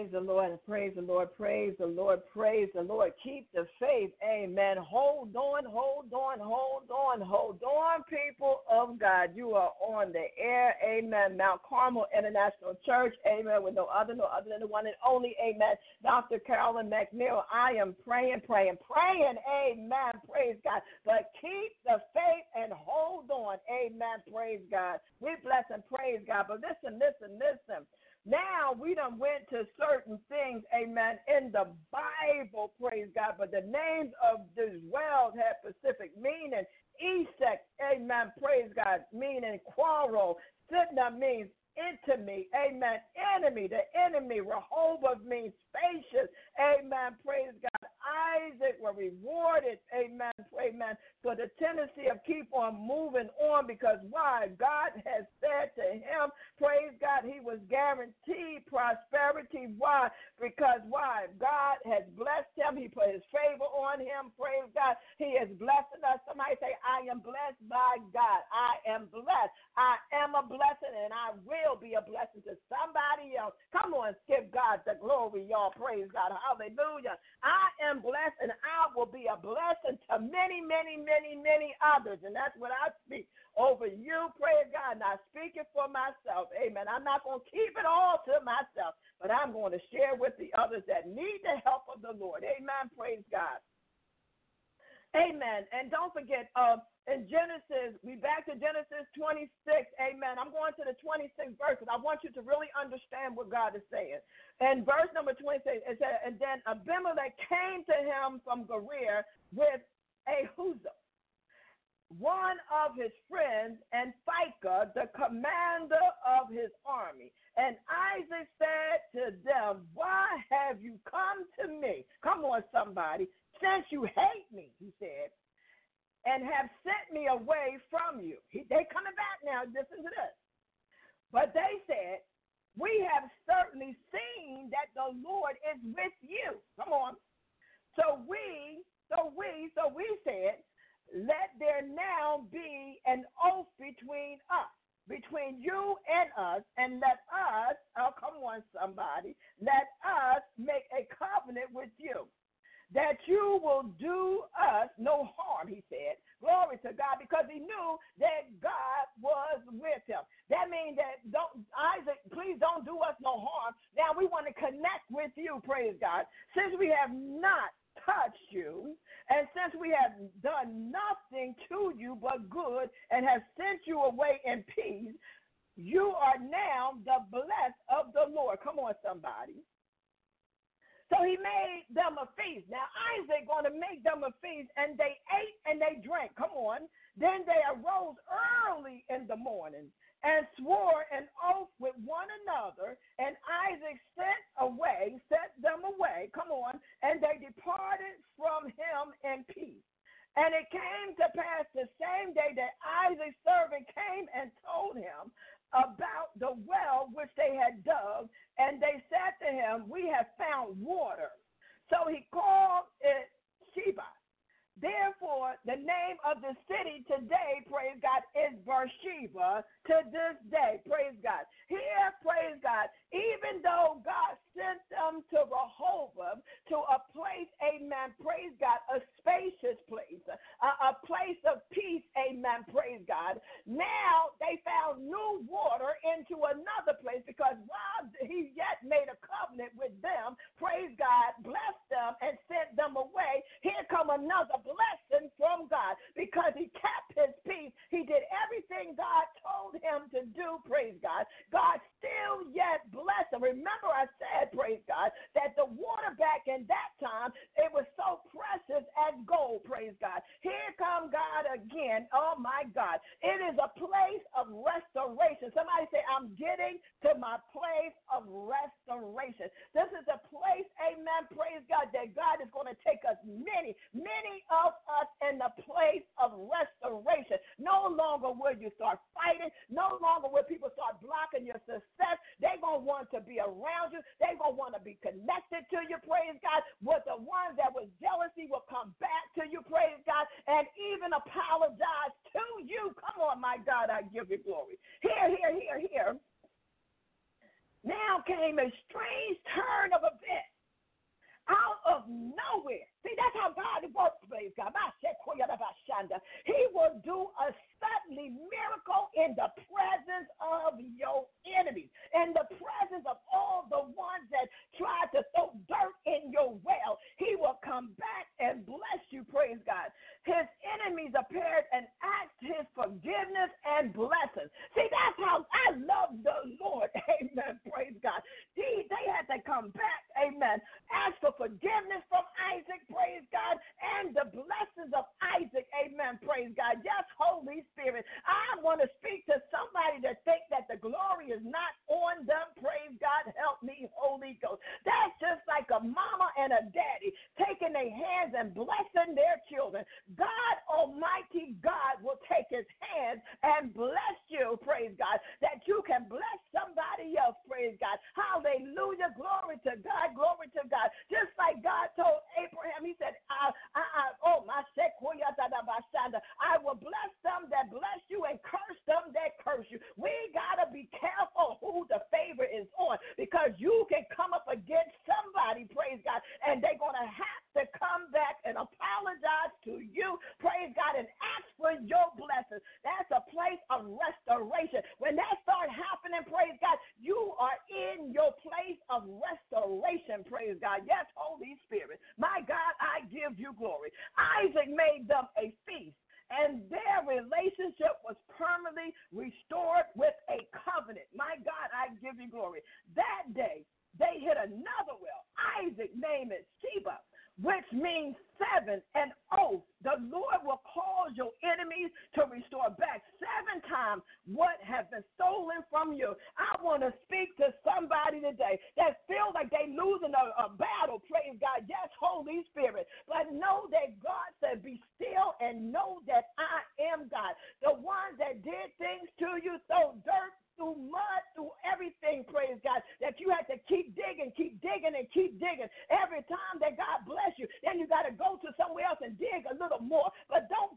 Speaker 3: Praise the Lord and praise the Lord, praise the Lord, praise the Lord. Keep the faith, amen. Hold on, hold on, hold on, hold on, people of God. You are on the air, amen. Mount Carmel International Church, amen, with no other than the one and only, amen. Dr. Carolyn McNeil, I am praying, amen. Praise God. But keep the faith and hold on, amen. Praise God. We bless and praise God. But listen. Now we done went to certain things, amen, in the Bible, praise God, but the names of this world have specific meaning. Esek, amen, praise God, meaning quarrel. Sitna means intimate, amen, enemy. The enemy, Rehoboth means spacious, amen, praise God. Isaac were rewarded, amen, for the tendency of keep on moving on because why? God has said to him, praise God, he was guaranteed prosperity. Why? Because why? God has blessed him. He put his favor on him, praise God. He is blessing us. Somebody say, I am blessed by God. I am blessed. I am a blessing and I will be a blessing to somebody else. Come on, give God the glory, y'all. Praise God. Hallelujah. I am blessed and I will be a blessing to many, many, many, many others. And that's what I speak over you. Praise God. And I speak it for myself. Amen. I'm not going to keep it all to myself, but I'm going to share with the others that need the help of the Lord. Amen. Praise God. Amen. And don't forget, in Genesis, we back to Genesis 26. Amen. I'm going to the 26th verse, and I want you to really understand what God is saying. And verse number 26, it said, and then Abimelech came to him from Gerar with Ahuzah, one of his friends, and Phicah, the commander of his army. And Isaac said to them, why have you come to me? Come on, somebody. Since you hate me, he said, and have sent me away from you. They coming back now. Listen to this. But they said, we have certainly seen that the Lord is with you. Come on. So we said, let there now be an oath between us, between you and us, and let us, oh, come on, somebody, let us make a covenant with you, that you will do us no harm, he said. Glory to God, because he knew that God was with him. That means that, Isaac, please don't do us no harm. Now we want to connect with you, praise God. Since we have not touched you, and since we have done nothing to you but good and have sent you away in peace, you are now the blessed of the Lord. Come on, somebody. So he made them a feast. Now Isaac going to make them a feast, and they ate and they drank. Come on. Then they arose early in the morning and swore an oath with one another, and Isaac sent them away, come on, and they departed from him in peace. And it came to pass the same day that Isaac's servant came and told him about the well which they had dug, and they said to him, we have found water. So he called it Sheba. Therefore, the name of the city today, praise God, is Beersheba to this day, praise God. Here, praise God, even though God sent them to Rehoboth, to a place, amen, praise God, a spacious place, a place of peace, amen, praise God. Now they found new water into another place because while he yet made a covenant with them, praise God, blessed them and sent them away, here come another blessing from God because he kept his peace. He did everything God told him to do, praise God. God still yet blessed him. Remember I said, praise God, that the water back in that time, it was so precious as gold, praise God. Here come God again. Oh my God. It is a place of restoration. Somebody say, I'm getting to my place of restoration. This is a place, amen, praise God, that God is going to take us many of us in the place of restoration. No longer will you start fighting. No longer will people start blocking your success. They're going to want to be around you. They're going to want to be connected to you, praise God. With the ones that was jealousy will come back to you, praise God, and even apologize to you. Come on, my God, I give you glory. Here. Now came a strange turn of and blessed you, praise God. His enemies appeared and asked his forgiveness and blessings. See, that's how I love the Lord. Amen. Praise God. They had to come back. Amen. Ask for forgiveness from Isaac. Praise God. And the blessings of Isaac. Amen. Praise God. Yes, Holy Spirit. I want to speak to somebody that think that the glory is not on them. Praise God. Help me, Holy Ghost. That's just like a mama and a daddy taking their hands and blessing their children. God Almighty God will take his hands and bless you, praise God, that you can bless somebody else, praise God. Hallelujah, glory to God, glory to God. Just like God told Abraham, he said, I will bless them that bless you and curse them that curse you. We got to be careful who the favor is on, because you can come up against somebody, praise God, and they're going to have to come back and apologize to you, praise God, and ask for your blessings. That's a place of restoration. When that starts happening, praise God, you are in your place of restoration, praise God. Yes, Holy Spirit. My God, I give you glory. Isaac made them a feast, and their relationship was permanently restored with a covenant. My God, I give you glory. That day, they hit another well. Isaac named it Sheba, which means 7, an oath. The Lord will cause your enemies to restore back 7 times what has been stolen from you. I want to speak to somebody today that feels like they're losing a battle, praise God. Yes, Holy Spirit. But know that God said, be still and know that I am God. The ones that did things to you, throw dirt, through mud, through everything, praise God, that you had to keep digging, and keep digging. Every time that God bless you, then you got to go to somewhere else and dig a little more. But don't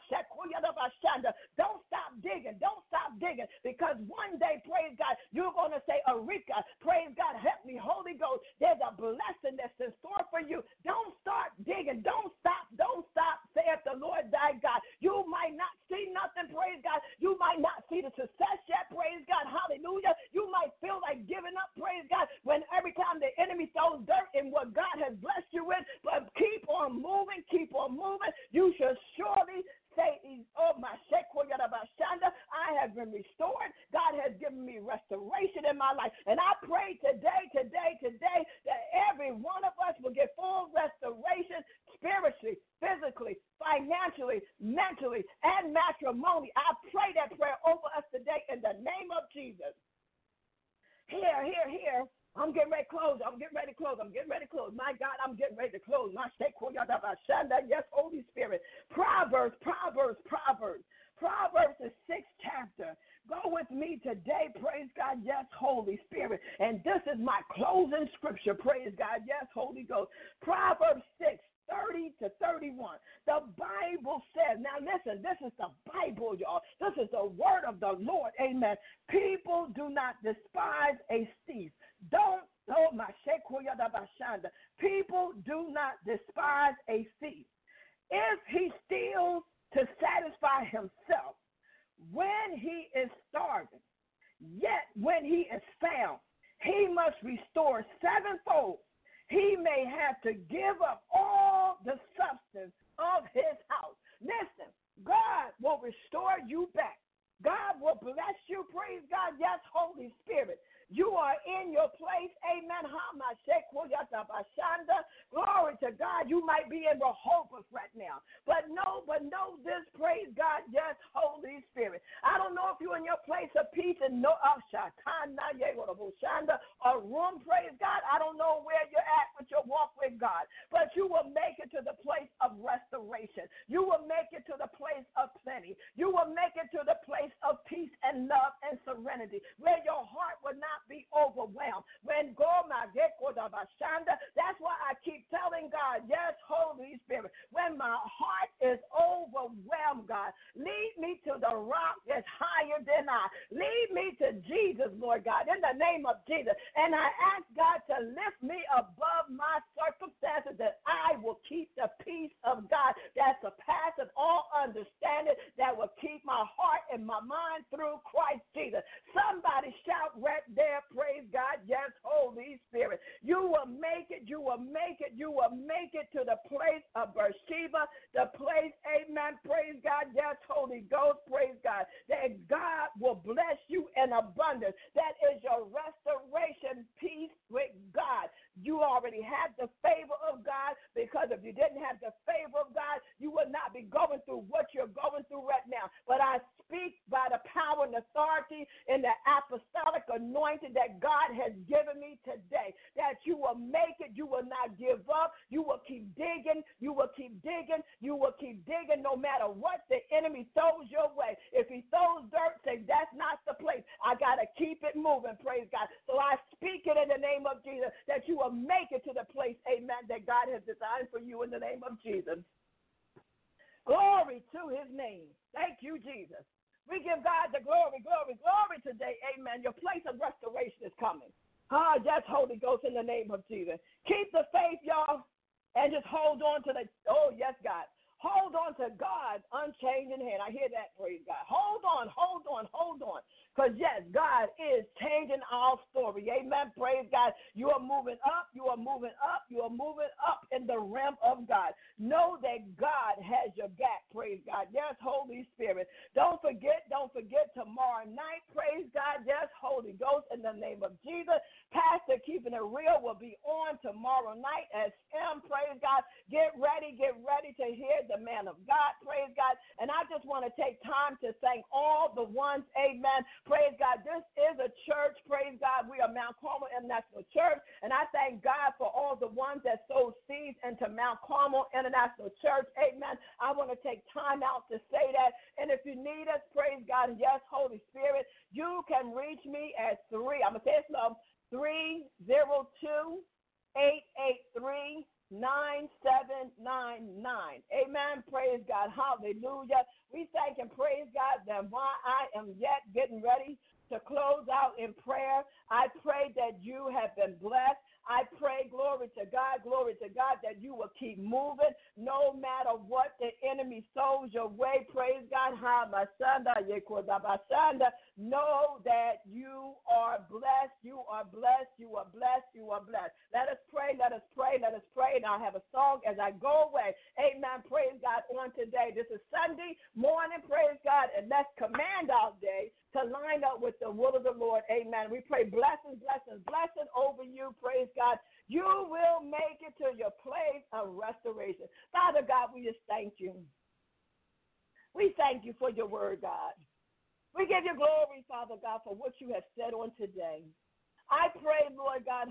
Speaker 3: stop digging, because one day, praise God, you're going to say, Eureka, praise God, help me, Holy Ghost. There's a blessing that's in store for you. Don't start digging. Don't stop, saith the Lord thy God. You might not see nothing, praise God. You might not see the success yet, praise God, hallelujah. You might feel like giving up, praise God, when every time the enemy throws dirt in what God has blessed you with, but keep on moving. You shall surely say, I have been restored. God has given me restoration in my life. And I pray today, that every one of us will get full restoration spiritually, physically, financially, mentally, and matrimony. I pray that prayer over us today in the name of Jesus. Here. I'm getting ready to close. My God, I'm getting ready to close. Yes, Holy Spirit. Proverbs, the 6th chapter. Go with me today, praise God, yes, Holy Spirit. And this is my closing scripture, praise God, yes, Holy Ghost. Proverbs 6:30-31. The Bible says, now listen, this is the Bible, y'all. This is the word of the Lord, amen. People do not despise a thief. People do not despise a thief. If he steals to satisfy himself, when he is starving, yet when he is found, he must restore 7-fold. He may have to give up all the substance of his house. Listen, God will restore you back. God will bless you, praise God, yes, Holy Spirit. You are in your place, amen. Glory to God. You might be in Rehoboth right now. But know this, praise God, yes, Holy Spirit. I don't know if you're in your place of peace and no a room, praise God. I don't know where you're at with your walk with God. But you will make it to the place of restoration. You will make it to the place of plenty. You will make it to the place of peace and love and serenity, where your heart will not be overwhelmed. That's why I keep telling God, yes, Holy Spirit, when my heart is overwhelmed, God, lead me to the rock that's higher than I. Lead me to Jesus, Lord God, in the name of Jesus. And I ask God to lift me above my circumstances, that I will keep the peace of God that surpasses all understanding, that will keep my heart and my mind through Christ Jesus. Somebody shout right there, praise God, yes, Holy Spirit. You will make it. You will make it. You will make it to the place of Beersheba, the place, amen, praise God, yes, Holy Ghost, praise God, that God will bless you in abundance. That is your restoration peace with God. You already have the favor of God, because if you didn't have the favor of God, you would not be going through what you're going through right now. But I speak by the power and authority and the apostolic anointing that God has given me today, that you will make it. You will not give up. You will keep digging. You will keep digging. You will keep digging no matter what the enemy throws your way. If he throws dirt, say, that's not the place. I got to keep it moving, praise God. So I speak it in the name of Jesus, that you will make it to the place, amen, that God has designed for you in the name of Jesus. Glory to his name. Thank you, Jesus. We give God the glory, glory, glory today, amen. Your place of restoration is coming. Yes, Holy Ghost, in the name of Jesus. Keep the faith, y'all, and just hold on to oh, yes, God. Hold on to God's unchanging hand. I hear that, praise God. Hold on, hold on, hold on. Because, yes, God is changing our story. Amen, praise God. You are moving up, you are moving up, you are moving up in the realm of God. Know that God has your back, praise God. Yes, Holy Spirit. Don't forget tomorrow night, praise God. Yes, Holy Ghost, in the name of Jesus. Pastor Keeping It Real will be on tomorrow night as him, praise God. Get ready to hear the man of God, praise God. And I just want to take time to thank all the ones, amen, praise God. This is a church, praise God. We are Mount Carmel International Church, and I thank God for all the ones that sowed seeds into Mount Carmel International Church, amen. I want to take time out to say that. And if you need us, praise God, and yes, Holy Spirit, you can reach me at I'm going to say it slow, 302-883-9799. Amen. Praise God. Hallelujah. We thank and praise God that while I am yet getting ready to close out in prayer, I pray that you have been blessed. I pray, glory to God, that you will keep moving no matter what the enemy throws your way. Praise God. Know that you are blessed. You are blessed. You are blessed. You are blessed. Let us pray. Let us pray. Let us pray. And I'll have a song as I go away. Amen. Praise God on today. This is Sunday morning. Praise God. And let's command our day to line up with the will of the Lord. Amen. We pray blessings, blessings, blessings over you. Praise God. You will make it to your place of restoration. Father God, we just thank you. We thank you for your word, God. We give you glory, Father God, for what you have said on today. I pray, Lord God,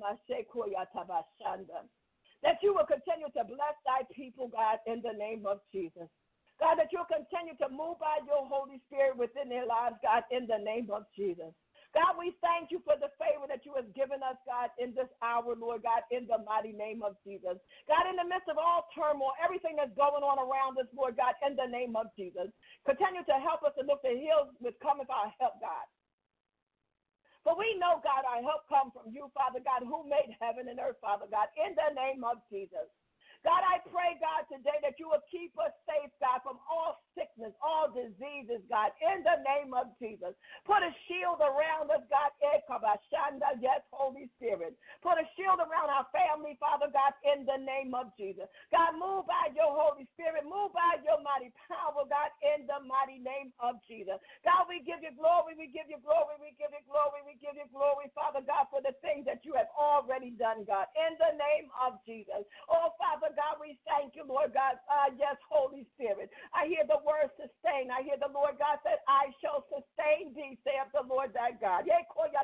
Speaker 3: that you will continue to bless thy people, God, in the name of Jesus. God, that you'll continue to move by your Holy Spirit within their lives, God, in the name of Jesus. God, we thank you for the favor that you have given us, God, in this hour, Lord God, in the mighty name of Jesus. God, in the midst of all turmoil, everything that's going on around us, Lord God, in the name of Jesus, continue to help us to look to hills with cometh our help, God. For we know, God, our help comes from you, Father God, who made heaven and earth, Father God, in the name of Jesus. God, I pray, God, today that you will keep us safe, God, from all sickness, all diseases, God, in the name of Jesus. Put a shield around us, God, yes, Holy Spirit. Put a shield around our family, Father God, in the name of Jesus. God, move by your Holy Spirit. Move by your mighty power, God, in the mighty name of Jesus. God, we give you glory. We give you glory. We give you glory. We give you glory, Father God, for the things that you have already done, God, in the name of Jesus. Oh, Father God, we thank you, Lord God. Yes, Holy Spirit. I hear the word sustain. I hear the Lord God said, I shall sustain thee, saith the Lord thy God. I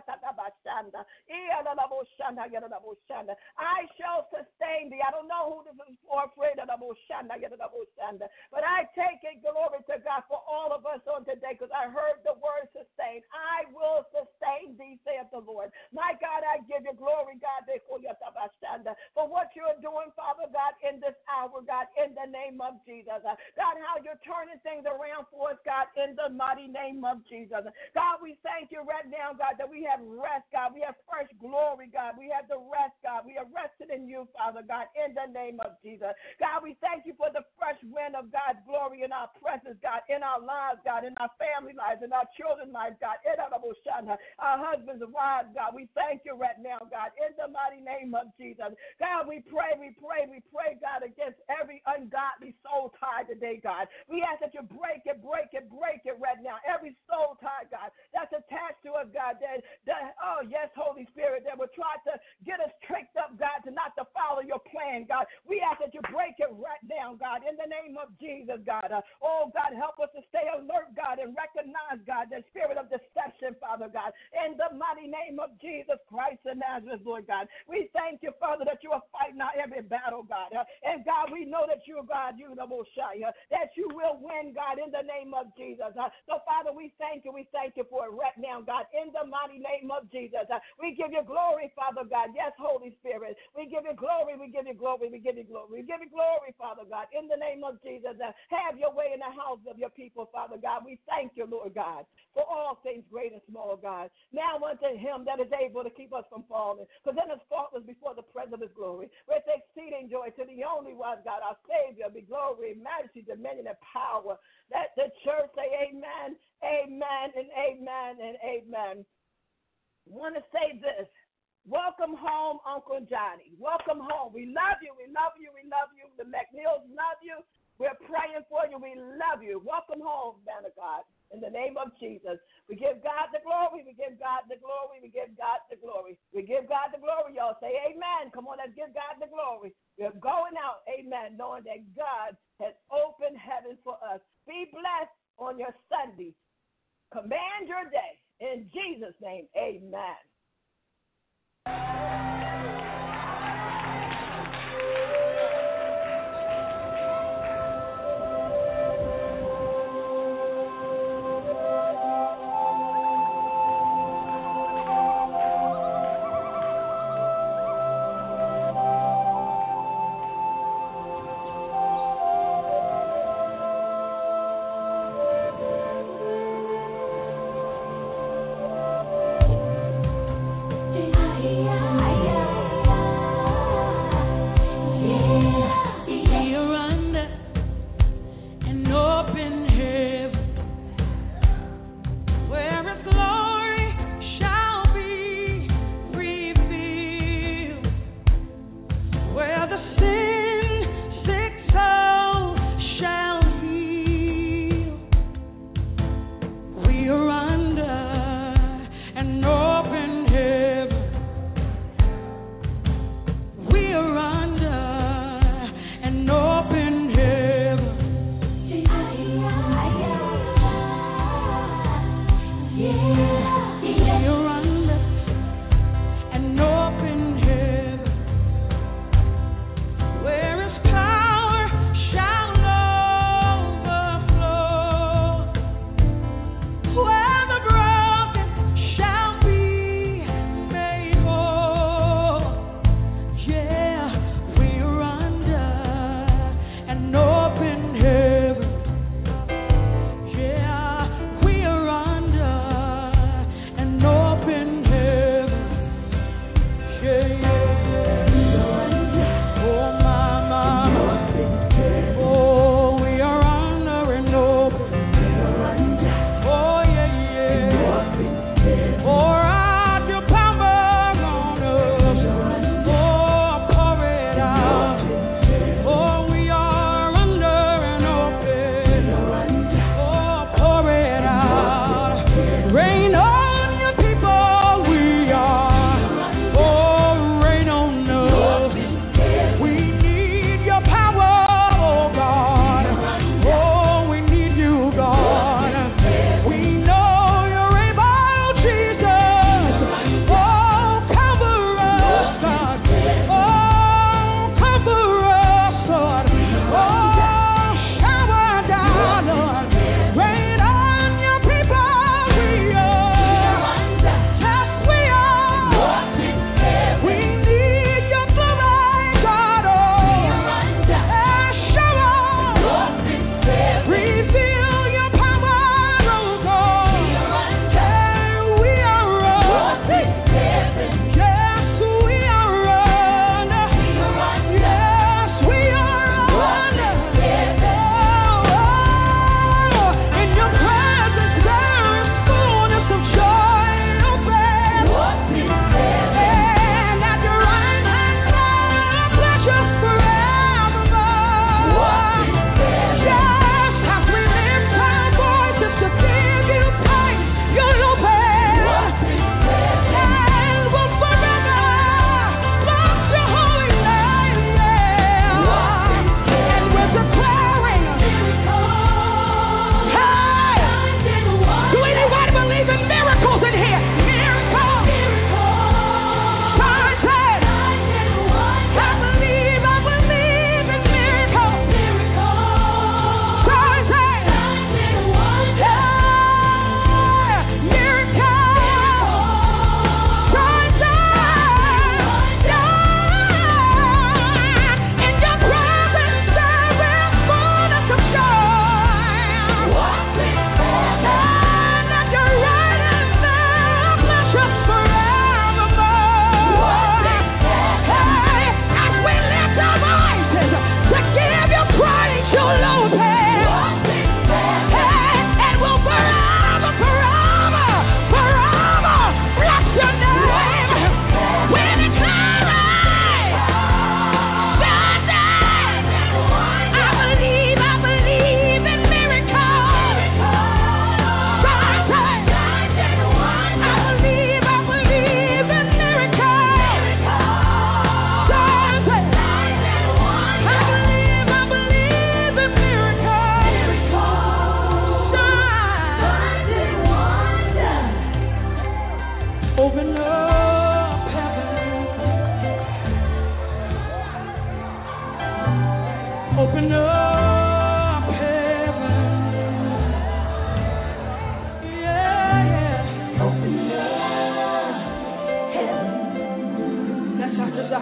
Speaker 3: shall sustain thee. I don't know who this is for, afraid of but I take it, glory to God, for all of us on today, because I heard the word sustain. I will sustain thee, saith the Lord. My God, I give you glory, God, for what you're doing, Father God, in this hour, God, in the name of Jesus. God, how you're turning things around for us, God, in the mighty name of Jesus. God, we thank you right now, God, that we have rest, God. We have fresh glory, God. We have the rest, God. We are rested in you, Father God, in the name of Jesus. God, we thank you for the fresh wind of God's glory glory, in our presence, God, in our lives, God, in our family lives, in our children's lives, God, in our husbands and wives, God. We thank you right now, God, in the mighty name of Jesus. God, we pray, God, against every ungodly soul tie today, God. We ask that you break it right now. Every soul tie, God, that's attached to us, God, oh, yes, Holy Spirit, that will try to get us tricked up, God, to not to follow your plan, God. We ask that you break it right now, God, in the name of Jesus, God. Oh, God, help us to stay alert, God, and recognize, God, the spirit of deception, Father God, in the mighty name of Jesus Christ of Nazareth, Lord God. We thank you, Father, that you are fighting out every battle, God. And, God, we know that you, God, you the Messiah, that you will win, God, in the name of Jesus. So, Father, we thank you for it right now, God, in the mighty name of Jesus. We give you glory, Father God. Yes, Holy Spirit. We give you glory, we give you glory, we give you glory. We give you glory, Father God, in the name of Jesus. Have your way in the house of your people, Father God. We thank you, Lord God, for all things great and small, God. Now unto him that is able to keep us from falling, because then his faultless before the presence of his glory, with exceeding joy to the only one, God, our Savior, be glory, majesty, dominion, and power. Let the church say amen, amen, and amen, and amen. I want to say this. Welcome home, Uncle Johnny. Welcome home. We love you. We love you. We love you. The McNeils love you. We're praying for you. We love you. Welcome home, man of God. In the name of Jesus, we give God the glory. We give God the glory. We give God the glory. We give God the glory, y'all. Say amen. Come on, let's give God the glory. We're going out, amen, knowing that God has opened heaven for us. Be blessed on your Sunday. Command your day. In Jesus' name, amen.
Speaker 5: Yeah.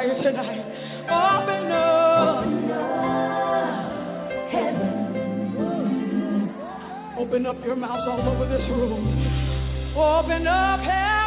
Speaker 2: here tonight. Open up heaven. Open up your mouth all over this room. Open up heaven.